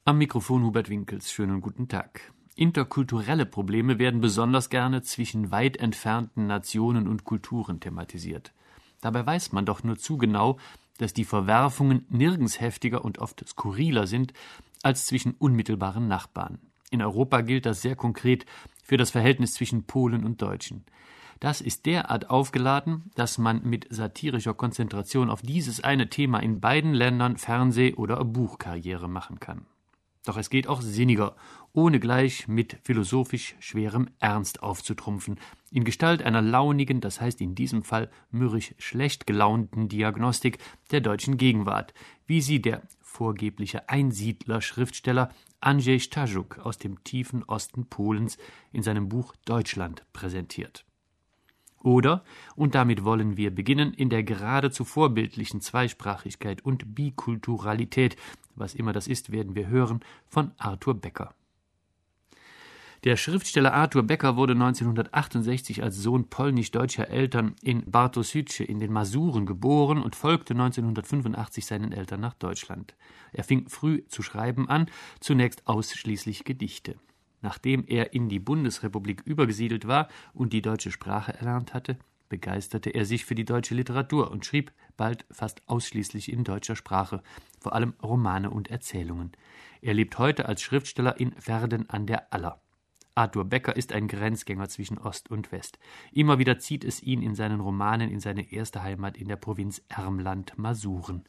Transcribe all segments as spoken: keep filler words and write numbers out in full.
Am Mikrofon Hubert Winkels. Schönen guten Tag. Interkulturelle Probleme werden besonders gerne zwischen weit entfernten Nationen und Kulturen thematisiert. Dabei weiß man doch nur zu genau, dass die Verwerfungen nirgends heftiger und oft skurriler sind als zwischen unmittelbaren Nachbarn. In Europa gilt das sehr konkret für das Verhältnis zwischen Polen und Deutschen. Das ist derart aufgeladen, dass man mit satirischer Konzentration auf dieses eine Thema in beiden Ländern Fernseh- oder Buchkarriere machen kann. Doch es geht auch sinniger, ohne gleich mit philosophisch schwerem Ernst aufzutrumpfen, in Gestalt einer launigen, das heißt in diesem Fall mürrisch schlecht gelaunten Diagnostik der deutschen Gegenwart, wie sie der vorgebliche Einsiedler-Schriftsteller Andrzej Stajuk aus dem tiefen Osten Polens in seinem Buch Deutschland präsentiert. Oder, und damit wollen wir beginnen, in der geradezu vorbildlichen Zweisprachigkeit und Bikulturalität, was immer das ist, werden wir hören, von Arthur Becker. Der Schriftsteller Arthur Becker wurde neunzehnhundertachtundsechzig als Sohn polnisch-deutscher Eltern in Bartoszyce in den Masuren geboren und folgte neunzehnhundertfünfundachtzig seinen Eltern nach Deutschland. Er fing früh zu schreiben an, zunächst ausschließlich Gedichte. Nachdem er in die Bundesrepublik übergesiedelt war und die deutsche Sprache erlernt hatte, begeisterte er sich für die deutsche Literatur und schrieb bald fast ausschließlich in deutscher Sprache, vor allem Romane und Erzählungen. Er lebt heute als Schriftsteller in Verden an der Aller. Arthur Becker ist ein Grenzgänger zwischen Ost und West. Immer wieder zieht es ihn in seinen Romanen in seine erste Heimat in der Provinz Ermland Masuren.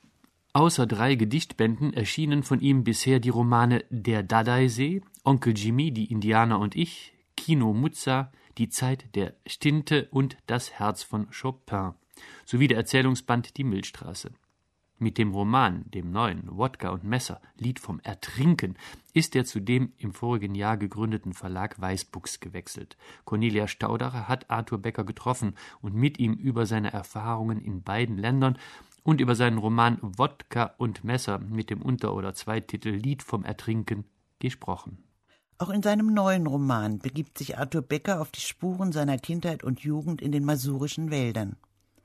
Außer drei Gedichtbänden erschienen von ihm bisher die Romane Der Dadaisee, Onkel Jimmy, die Indianer und ich, Kino Muzza, Die Zeit der Stinte und Das Herz von Chopin, sowie der Erzählungsband Die Milchstraße. Mit dem Roman, dem neuen Wodka und Messer, Lied vom Ertrinken, ist er zu dem im vorigen Jahr gegründeten Verlag Weißbuchs gewechselt. Cornelia Staudacher hat Arthur Becker getroffen und mit ihm über seine Erfahrungen in beiden Ländern und über seinen Roman Wodka und Messer mit dem Unter- oder Zweititel Lied vom Ertrinken gesprochen. Auch in seinem neuen Roman begibt sich Arthur Becker auf die Spuren seiner Kindheit und Jugend in den masurischen Wäldern.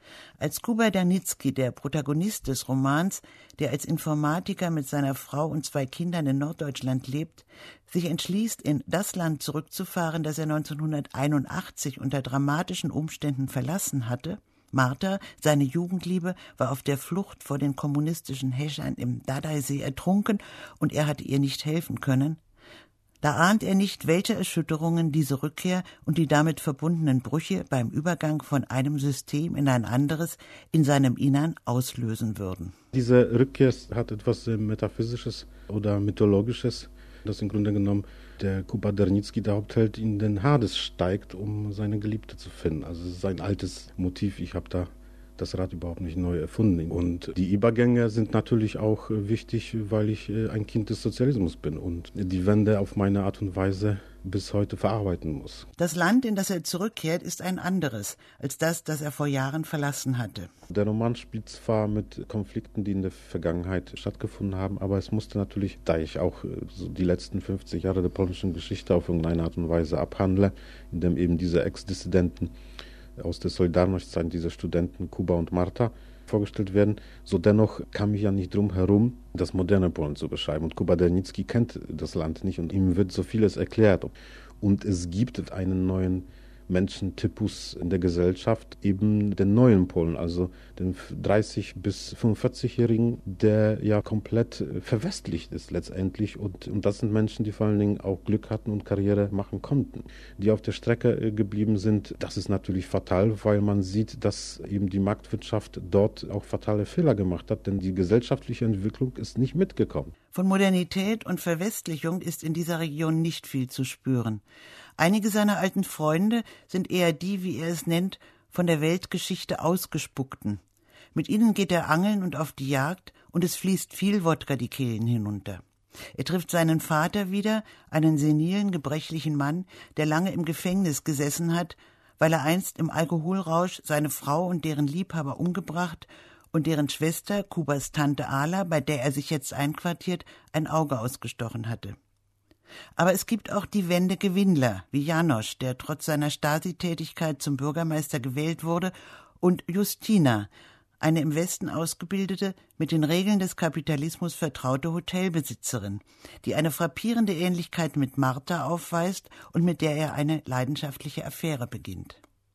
Als Kuba Dernitzky, der Protagonist des Romans, der als Informatiker mit seiner Frau und zwei Kindern in Norddeutschland lebt, sich entschließt, in das Land zurückzufahren, das er neunzehnhunderteinundachtzig unter dramatischen Umständen verlassen hatte. Martha, seine Jugendliebe, war auf der Flucht vor den kommunistischen Häschern im Dadaisee ertrunken und er hatte ihr nicht helfen können. Da ahnt er nicht, welche Erschütterungen diese Rückkehr und die damit verbundenen Brüche beim Übergang von einem System in ein anderes in seinem Innern auslösen würden. Diese Rückkehr hat etwas Metaphysisches oder Mythologisches, das im Grunde genommen der Kuba Dernitzky, der Hauptheld, in den Hades steigt, um seine Geliebte zu finden. Also es ist ein altes Motiv, ich habe da das Rad überhaupt nicht neu erfunden. Und die Übergänge sind natürlich auch wichtig, weil ich ein Kind des Sozialismus bin und die Wende auf meine Art und Weise bis heute verarbeiten muss. Das Land, in das er zurückkehrt, ist ein anderes als das, das er vor Jahren verlassen hatte. Der Roman spielt zwar mit Konflikten, die in der Vergangenheit stattgefunden haben, aber es musste natürlich, da ich auch so die letzten fünfzig Jahre der polnischen Geschichte auf irgendeine Art und Weise abhandle, indem eben diese Ex-Dissidenten aus der Solidarność-Zeit, diese Studenten Kuba und Martha, vorgestellt werden. So dennoch kam ich ja nicht drum herum, das moderne Polen zu beschreiben. Und Kuba Dernitzky kennt das Land nicht und ihm wird so vieles erklärt. Und es gibt einen neuen Menschentypus in der Gesellschaft, eben den neuen Polen, also den dreißig- bis fünfundvierzig-Jährigen, der ja komplett verwestlicht ist letztendlich. Und, und das sind Menschen, die vor allen Dingen auch Glück hatten und Karriere machen konnten. Die auf der Strecke geblieben sind, das ist natürlich fatal, weil man sieht, dass eben die Marktwirtschaft dort auch fatale Fehler gemacht hat, denn die gesellschaftliche Entwicklung ist nicht mitgekommen. Von Modernität und Verwestlichung ist in dieser Region nicht viel zu spüren. Einige seiner alten Freunde sind eher die, wie er es nennt, von der Weltgeschichte ausgespuckten. Mit ihnen geht er angeln und auf die Jagd und es fließt viel Wodka die Kehlen hinunter. Er trifft seinen Vater wieder, einen senilen, gebrechlichen Mann, der lange im Gefängnis gesessen hat, weil er einst im Alkoholrausch seine Frau und deren Liebhaber umgebracht und deren Schwester, Kubas Tante Ala, bei der er sich jetzt einquartiert, ein Auge ausgestochen hatte. Aber es gibt auch die Wendegewinnler, wie Janosch, der trotz seiner Stasi-Tätigkeit zum Bürgermeister gewählt wurde, und Justina, eine im Westen ausgebildete, mit den Regeln des Kapitalismus vertraute Hotelbesitzerin, die eine frappierende Ähnlichkeit mit Martha aufweist und mit der er eine leidenschaftliche Affäre beginnt.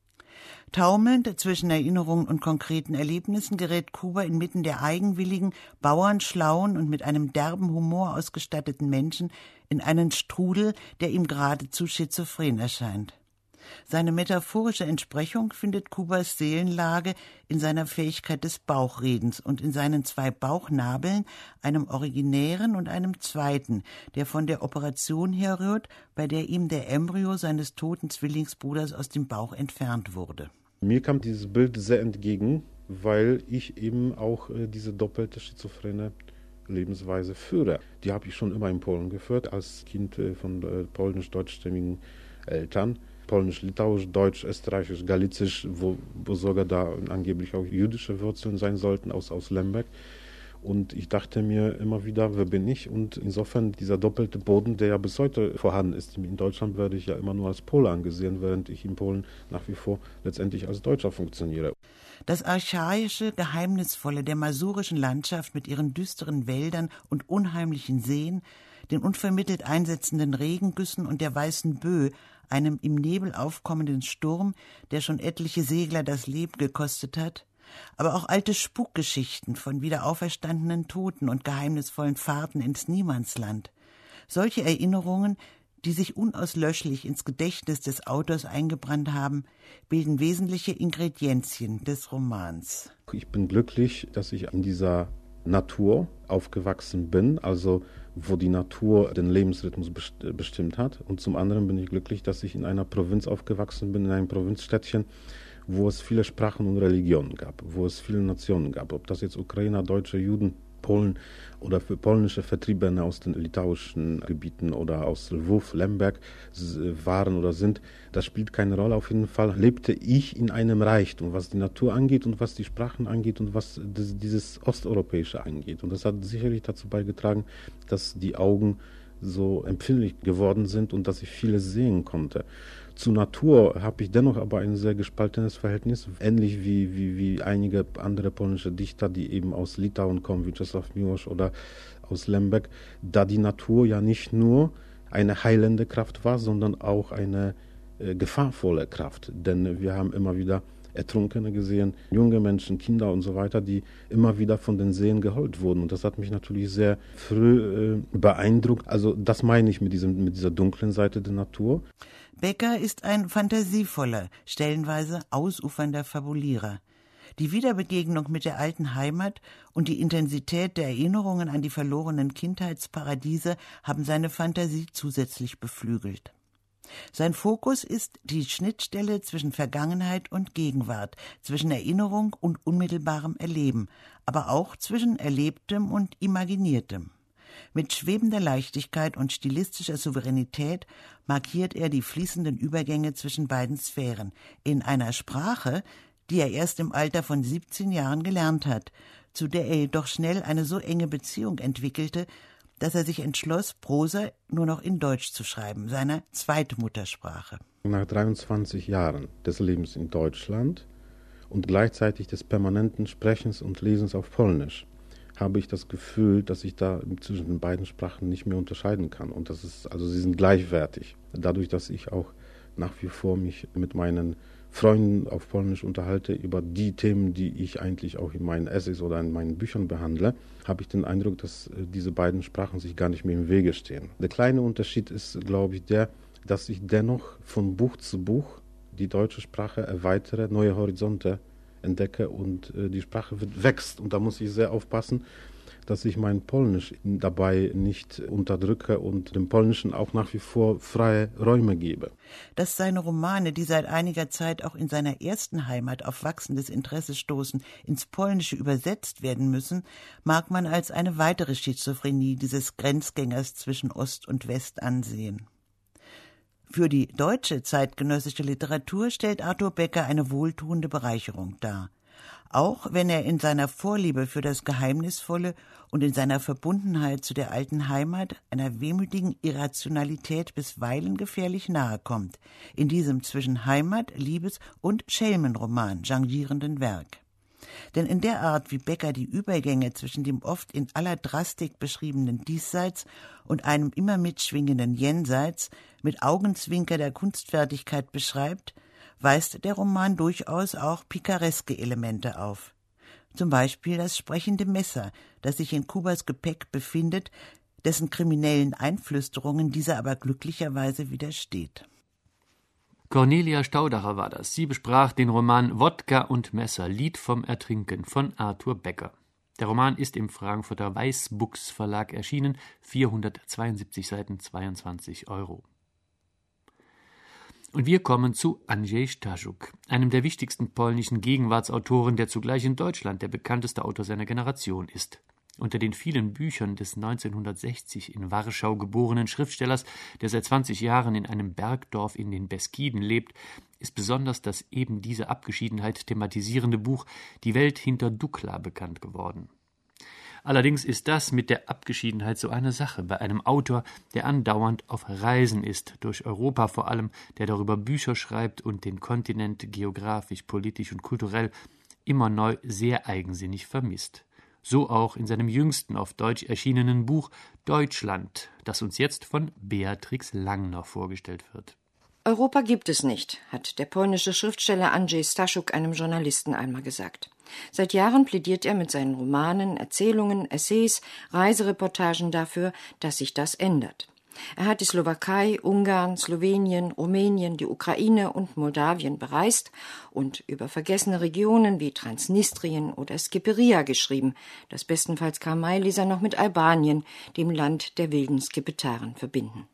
Taumelnd zwischen Erinnerungen und konkreten Erlebnissen gerät Kuba inmitten der eigenwilligen, bauernschlauen und mit einem derben Humor ausgestatteten Menschen in einen Strudel, der ihm geradezu schizophren erscheint. Seine metaphorische Entsprechung findet Kubas Seelenlage in seiner Fähigkeit des Bauchredens und in seinen zwei Bauchnabeln, einem originären und einem zweiten, der von der Operation herrührt, bei der ihm der Embryo seines toten Zwillingsbruders aus dem Bauch entfernt wurde. Mir kam dieses Bild sehr entgegen, weil ich eben auch äh, diese doppelte schizophrene Lebensweise führe. Die habe ich schon immer in Polen geführt, als Kind äh, von äh, polnisch-deutschstämmigen Eltern. Polnisch, Litauisch, Deutsch, Österreichisch, Galizisch, wo, wo sogar da angeblich auch jüdische Wurzeln sein sollten, aus, aus Lemberg. Und ich dachte mir immer wieder, wer bin ich? Und insofern dieser doppelte Boden, der ja bis heute vorhanden ist. In Deutschland werde ich ja immer nur als Pole angesehen, während ich in Polen nach wie vor letztendlich als Deutscher funktioniere. Das archaische, geheimnisvolle der masurischen Landschaft mit ihren düsteren Wäldern und unheimlichen Seen, den unvermittelt einsetzenden Regengüssen und der weißen Böe, einem im Nebel aufkommenden Sturm, der schon etliche Segler das Leben gekostet hat, aber auch alte Spukgeschichten von wiederauferstandenen Toten und geheimnisvollen Fahrten ins Niemandsland. Solche Erinnerungen, die sich unauslöschlich ins Gedächtnis des Autors eingebrannt haben, bilden wesentliche Ingredienzien des Romans. Ich bin glücklich, dass ich in dieser Natur aufgewachsen bin, also wo die Natur den Lebensrhythmus bestimmt hat. Und zum anderen bin ich glücklich, dass ich in einer Provinz aufgewachsen bin, in einem Provinzstädtchen, wo es viele Sprachen und Religionen gab, wo es viele Nationen gab. Ob das jetzt Ukrainer, Deutsche, Juden, Polen oder für polnische Vertriebene aus den litauischen Gebieten oder aus Lwów, Lemberg waren oder sind, das spielt keine Rolle. Auf jeden Fall lebte ich in einem Reichtum, was die Natur angeht und was die Sprachen angeht und was das, dieses Osteuropäische angeht. Und das hat sicherlich dazu beigetragen, dass die Augen so empfindlich geworden sind und dass ich vieles sehen konnte. Zur Natur habe ich dennoch aber ein sehr gespaltenes Verhältnis, ähnlich wie, wie, wie einige andere polnische Dichter, die eben aus Litauen kommen, wie Czesław Miłosz oder aus Lemberg, da die Natur ja nicht nur eine heilende Kraft war, sondern auch eine äh, gefahrvolle Kraft. Denn wir haben immer wieder Ertrunkene gesehen, junge Menschen, Kinder und so weiter, die immer wieder von den Seen geholt wurden. Und das hat mich natürlich sehr früh äh, beeindruckt. Also das meine ich mit, diesem, mit dieser dunklen Seite der Natur. Becker ist ein fantasievoller, stellenweise ausufernder Fabulierer. Die Wiederbegegnung mit der alten Heimat und die Intensität der Erinnerungen an die verlorenen Kindheitsparadiese haben seine Fantasie zusätzlich beflügelt. Sein Fokus ist die Schnittstelle zwischen Vergangenheit und Gegenwart, zwischen Erinnerung und unmittelbarem Erleben, aber auch zwischen Erlebtem und Imaginiertem. Mit schwebender Leichtigkeit und stilistischer Souveränität markiert er die fließenden Übergänge zwischen beiden Sphären, in einer Sprache, die er erst im Alter von siebzehn Jahren gelernt hat, zu der er jedoch schnell eine so enge Beziehung entwickelte, dass er sich entschloss, Prosa nur noch in Deutsch zu schreiben, seiner Zweitmuttersprache. Nach dreiundzwanzig Jahren des Lebens in Deutschland und gleichzeitig des permanenten Sprechens und Lesens auf Polnisch habe ich das Gefühl, dass ich da zwischen den beiden Sprachen nicht mehr unterscheiden kann. Und das ist, also sie sind gleichwertig. Dadurch, dass ich auch nach wie vor mich mit meinen Freunden auf Polnisch unterhalte über die Themen, die ich eigentlich auch in meinen Essays oder in meinen Büchern behandle, habe ich den Eindruck, dass diese beiden Sprachen sich gar nicht mehr im Wege stehen. Der kleine Unterschied ist, glaube ich, der, dass ich dennoch von Buch zu Buch die deutsche Sprache erweitere, neue Horizonte entdecke und äh, die Sprache wird, wächst. Und da muss ich sehr aufpassen, dass ich mein Polnisch dabei nicht unterdrücke und dem Polnischen auch nach wie vor freie Räume gebe. Dass seine Romane, die seit einiger Zeit auch in seiner ersten Heimat auf wachsendes Interesse stoßen, ins Polnische übersetzt werden müssen, mag man als eine weitere Schizophrenie dieses Grenzgängers zwischen Ost und West ansehen. Für die deutsche zeitgenössische Literatur stellt Arthur Becker eine wohltuende Bereicherung dar. Auch wenn er in seiner Vorliebe für das Geheimnisvolle und in seiner Verbundenheit zu der alten Heimat einer wehmütigen Irrationalität bisweilen gefährlich nahe kommt, in diesem zwischen Heimat-, Liebes- und Schelmenroman jonglierenden Werk. Denn in der Art, wie Becker die Übergänge zwischen dem oft in aller Drastik beschriebenen Diesseits und einem immer mitschwingenden Jenseits mit Augenzwinker der Kunstfertigkeit beschreibt, weist der Roman durchaus auch pikareske Elemente auf. Zum Beispiel das sprechende Messer, das sich in Kubas Gepäck befindet, dessen kriminellen Einflüsterungen dieser aber glücklicherweise widersteht. Cornelia Staudacher war das. Sie besprach den Roman Wodka und Messer, Lied vom Ertrinken von Arthur Becker. Der Roman ist im Frankfurter Weißbuchs Verlag erschienen, vierhundertzweiundsiebzig Seiten, zweiundzwanzig Euro. Und wir kommen zu Andrzej Staszuk, einem der wichtigsten polnischen Gegenwartsautoren, der zugleich in Deutschland der bekannteste Autor seiner Generation ist. Unter den vielen Büchern des neunzehnhundertsechzig in Warschau geborenen Schriftstellers, der seit zwanzig Jahren in einem Bergdorf in den Beskiden lebt, ist besonders das eben diese Abgeschiedenheit thematisierende Buch Die Welt hinter Dukla bekannt geworden. Allerdings ist das mit der Abgeschiedenheit so eine Sache bei einem Autor, der andauernd auf Reisen ist, durch Europa vor allem, der darüber Bücher schreibt und den Kontinent geografisch, politisch und kulturell immer neu sehr eigensinnig vermisst. So auch in seinem jüngsten auf Deutsch erschienenen Buch Deutschland, das uns jetzt von Beatrix Langner vorgestellt wird. Europa gibt es nicht, hat der polnische Schriftsteller Andrzej Staszuk einem Journalisten einmal gesagt. Seit Jahren plädiert er mit seinen Romanen, Erzählungen, Essays, Reisereportagen dafür, dass sich das ändert. Er hat die Slowakei, Ungarn, Slowenien, Rumänien, die Ukraine und Moldawien bereist und über vergessene Regionen wie Transnistrien oder Skiperia geschrieben, das bestenfalls Karl-May-Leser noch mit Albanien, dem Land der wilden Skipetaren, verbinden.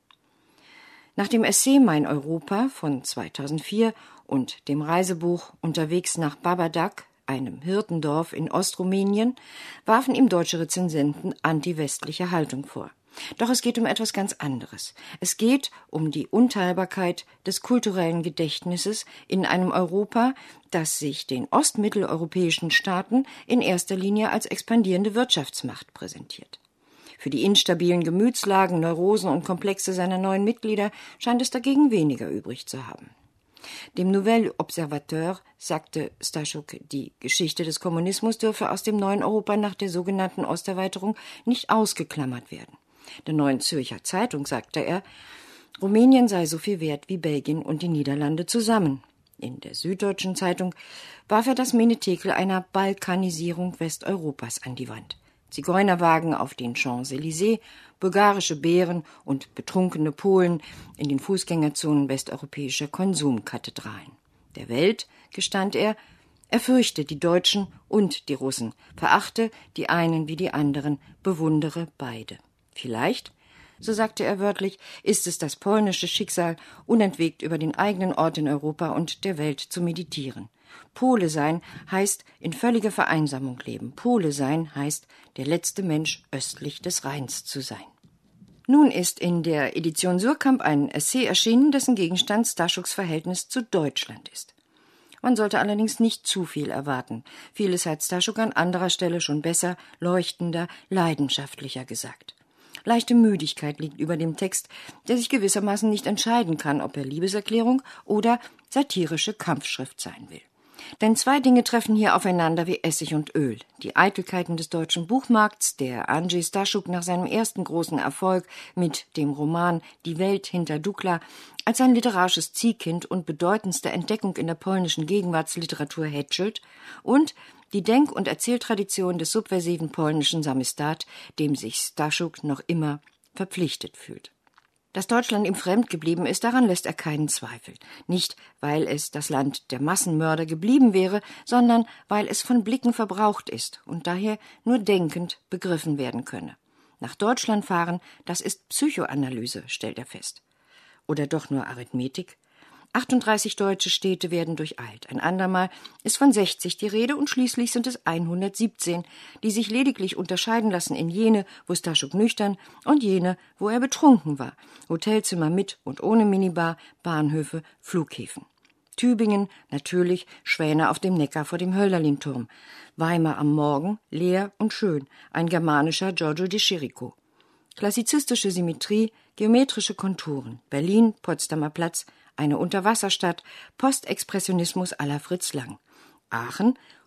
Nach dem Essay Mein Europa von zweitausendvier und dem Reisebuch Unterwegs nach Babadak, einem Hirtendorf in Ostrumänien, warfen ihm deutsche Rezensenten anti-westliche Haltung vor. Doch es geht um etwas ganz anderes. Es geht um die Unteilbarkeit des kulturellen Gedächtnisses in einem Europa, das sich den ostmitteleuropäischen Staaten in erster Linie als expandierende Wirtschaftsmacht präsentiert. Für die instabilen Gemütslagen, Neurosen und Komplexe seiner neuen Mitglieder scheint es dagegen weniger übrig zu haben. Dem Nouvel Observateur sagte Staszuk, die Geschichte des Kommunismus dürfe aus dem neuen Europa nach der sogenannten Osterweiterung nicht ausgeklammert werden. Der Neuen Zürcher Zeitung sagte er, Rumänien sei so viel wert wie Belgien und die Niederlande zusammen. In der Süddeutschen Zeitung warf er das Menetekel einer Balkanisierung Westeuropas an die Wand. Zigeunerwagen auf den Champs-Élysées, bulgarische Bären und betrunkene Polen in den Fußgängerzonen westeuropäischer Konsumkathedralen. Der Welt, gestand er, er fürchte die Deutschen und die Russen, verachte die einen wie die anderen, bewundere beide. Vielleicht, so sagte er wörtlich, ist es das polnische Schicksal, unentwegt über den eigenen Ort in Europa und der Welt zu meditieren. Pole sein heißt in völliger Vereinsamung leben. Pole sein heißt, der letzte Mensch östlich des Rheins zu sein. Nun ist in der Edition Suhrkamp ein Essay erschienen, dessen Gegenstand Stadschuks Verhältnis zu Deutschland ist. Man sollte allerdings nicht zu viel erwarten. Vieles hat Staszuk an anderer Stelle schon besser, leuchtender, leidenschaftlicher gesagt. Leichte Müdigkeit liegt über dem Text, der sich gewissermaßen nicht entscheiden kann, ob er Liebeserklärung oder satirische Kampfschrift sein will. Denn zwei Dinge treffen hier aufeinander wie Essig und Öl. Die Eitelkeiten des deutschen Buchmarkts, der Andrzej Staszuk nach seinem ersten großen Erfolg mit dem Roman Die Welt hinter Dukla als sein literarisches Ziehkind und bedeutendste Entdeckung in der polnischen Gegenwartsliteratur hätschelt, und die Denk- und Erzähltradition des subversiven polnischen Samisdat, dem sich Staszuk noch immer verpflichtet fühlt. Dass Deutschland ihm fremd geblieben ist, daran lässt er keinen Zweifel. Nicht, weil es das Land der Massenmörder geblieben wäre, sondern weil es von Blicken verbraucht ist und daher nur denkend begriffen werden könne. Nach Deutschland fahren, das ist Psychoanalyse, stellt er fest. Oder doch nur Arithmetik? achtunddreißig deutsche Städte werden durcheilt. Ein andermal ist von sechzig die Rede und schließlich sind es hundertsiebzehn, die sich lediglich unterscheiden lassen in jene, wo Staszuk nüchtern, und jene, wo er betrunken war. Hotelzimmer mit und ohne Minibar, Bahnhöfe, Flughäfen. Tübingen, natürlich, Schwäne auf dem Neckar vor dem Hölderlin-Turm. Weimar am Morgen, leer und schön, ein germanischer Giorgio de Chirico. Klassizistische Symmetrie, geometrische Konturen, Berlin, Potsdamer Platz, eine Unterwasserstadt, Postexpressionismus à la Fritz Lang. Aachen,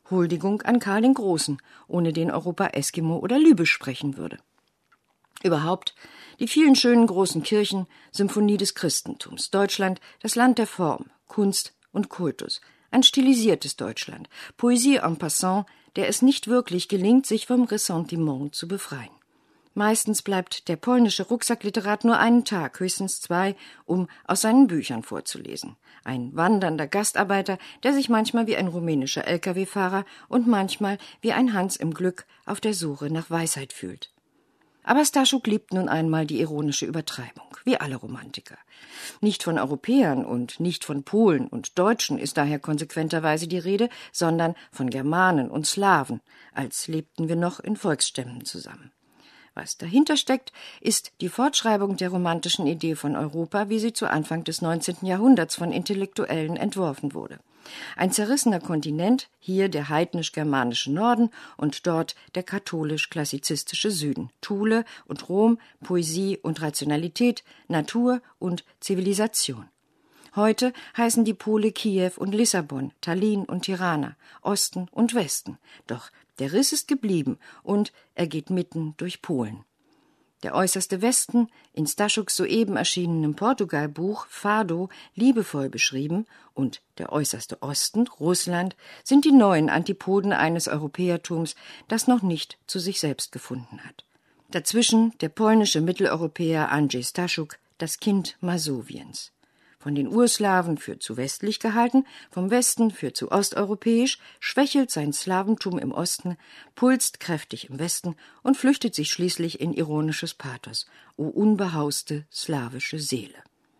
Huldigung an Karl den Großen, ohne den Europa Eskimo oder Lübisch sprechen würde. Überhaupt die vielen schönen großen Kirchen, Symphonie des Christentums, Deutschland, das Land der Form, Kunst und Kultus, ein stilisiertes Deutschland, Poesie en passant, der es nicht wirklich gelingt, sich vom Ressentiment zu befreien. Meistens bleibt der polnische Rucksackliterat nur einen Tag, höchstens zwei, um aus seinen Büchern vorzulesen. Ein wandernder Gastarbeiter, der sich manchmal wie ein rumänischer L K W-Fahrer und manchmal wie ein Hans im Glück auf der Suche nach Weisheit fühlt. Aber Staszuk liebt nun einmal die ironische Übertreibung, wie alle Romantiker. Nicht von Europäern und nicht von Polen und Deutschen ist daher konsequenterweise die Rede, sondern von Germanen und Slawen, als lebten wir noch in Volksstämmen zusammen. Was dahinter steckt, ist die Fortschreibung der romantischen Idee von Europa, wie sie zu Anfang des neunzehnten Jahrhunderts von Intellektuellen entworfen wurde. Ein zerrissener Kontinent, hier der heidnisch-germanische Norden und dort der katholisch-klassizistische Süden, Thule und Rom, Poesie und Rationalität, Natur und Zivilisation. Heute heißen die Pole Kiew und Lissabon, Tallinn und Tirana, Osten und Westen, doch der Riss ist geblieben und er geht mitten durch Polen. Der äußerste Westen, in Staszuks soeben erschienenem Portugal-Buch Fado liebevoll beschrieben, und der äußerste Osten, Russland, sind die neuen Antipoden eines Europäertums, das noch nicht zu sich selbst gefunden hat. Dazwischen der polnische Mitteleuropäer Andrzej Staszuk, das Kind Masowiens. Von den Urslawen für zu westlich gehalten, vom Westen für zu osteuropäisch, schwächelt sein Slawentum im Osten, pulst kräftig im Westen und flüchtet sich schließlich in ironisches Pathos, o unbehauste slawische Seele.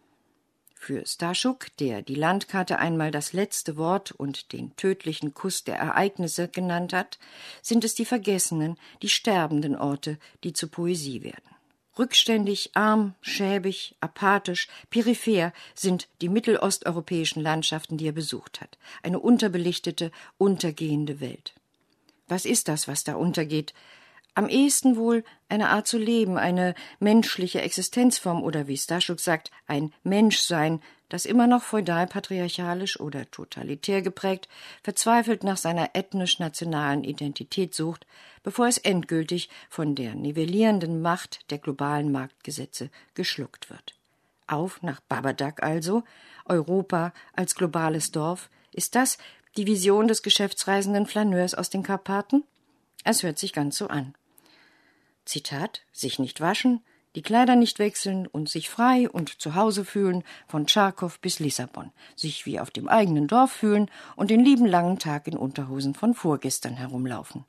Für Staszuk, der die Landkarte einmal das letzte Wort und den tödlichen Kuss der Ereignisse genannt hat, sind es die vergessenen, die sterbenden Orte, die zur Poesie werden. Rückständig, arm, schäbig, apathisch, peripher sind die mittelosteuropäischen Landschaften, die er besucht hat. Eine unterbelichtete, untergehende Welt. Was ist das, was da untergeht? Am ehesten wohl eine Art zu leben, eine menschliche Existenzform oder, wie Staszuk sagt, ein Menschsein, das immer noch feudal-patriarchalisch oder totalitär geprägt, verzweifelt nach seiner ethnisch-nationalen Identität sucht, bevor es endgültig von der nivellierenden Macht der globalen Marktgesetze geschluckt wird. Auf nach Babadag also, Europa als globales Dorf, ist das die Vision des geschäftsreisenden Flaneurs aus den Karpaten? Es hört sich ganz so an. Zitat, sich nicht waschen, die Kleider nicht wechseln und sich frei und zu Hause fühlen, von Tscharkow bis Lissabon, sich wie auf dem eigenen Dorf fühlen und den lieben langen Tag in Unterhosen von vorgestern herumlaufen.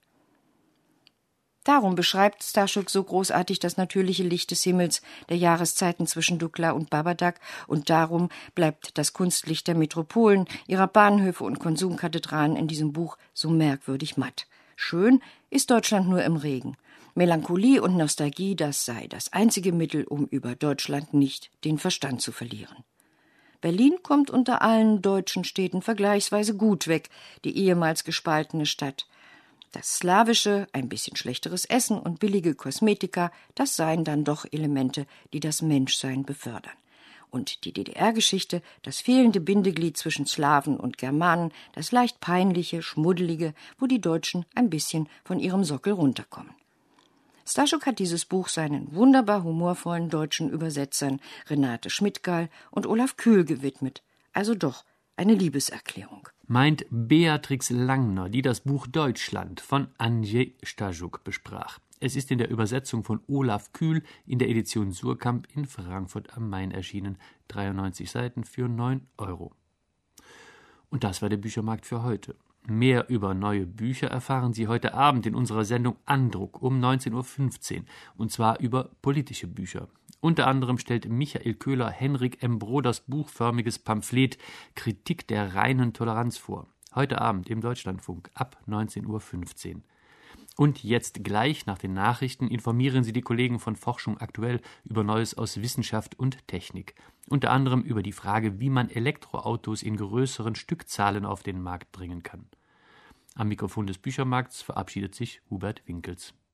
Darum beschreibt Staszuk so großartig das natürliche Licht des Himmels der Jahreszeiten zwischen Dukla und Babadag, und darum bleibt das Kunstlicht der Metropolen, ihrer Bahnhöfe und Konsumkathedralen in diesem Buch so merkwürdig matt. Schön ist Deutschland nur im Regen. Melancholie und Nostalgie, das sei das einzige Mittel, um über Deutschland nicht den Verstand zu verlieren. Berlin kommt unter allen deutschen Städten vergleichsweise gut weg, die ehemals gespaltene Stadt. Das slawische, ein bisschen schlechteres Essen und billige Kosmetika, das seien dann doch Elemente, die das Menschsein befördern. Und die D D R-Geschichte, das fehlende Bindeglied zwischen Slawen und Germanen, das leicht peinliche, schmuddelige, wo die Deutschen ein bisschen von ihrem Sockel runterkommen. Staszuk hat dieses Buch seinen wunderbar humorvollen deutschen Übersetzern Renate Schmidtgall und Olaf Kühl gewidmet. Also doch eine Liebeserklärung. Meint Beatrix Langner, die das Buch Deutschland von Andrzej Staszuk besprach. Es ist in der Übersetzung von Olaf Kühl in der Edition Suhrkamp in Frankfurt am Main erschienen. dreiundneunzig Seiten für neun Euro. Und das war der Büchermarkt für heute. Mehr über neue Bücher erfahren Sie heute Abend in unserer Sendung Andruck um neunzehn Uhr fünfzehn, und zwar über politische Bücher. Unter anderem stellt Michael Köhler Henrik M. Broders buchförmiges Pamphlet Kritik der reinen Toleranz vor. Heute Abend im Deutschlandfunk ab neunzehn Uhr fünfzehn. Und jetzt gleich nach den Nachrichten informieren Sie die Kollegen von Forschung aktuell über Neues aus Wissenschaft und Technik. Unter anderem über die Frage, wie man Elektroautos in größeren Stückzahlen auf den Markt bringen kann. Am Mikrofon des Büchermarkts verabschiedet sich Hubert Winkels.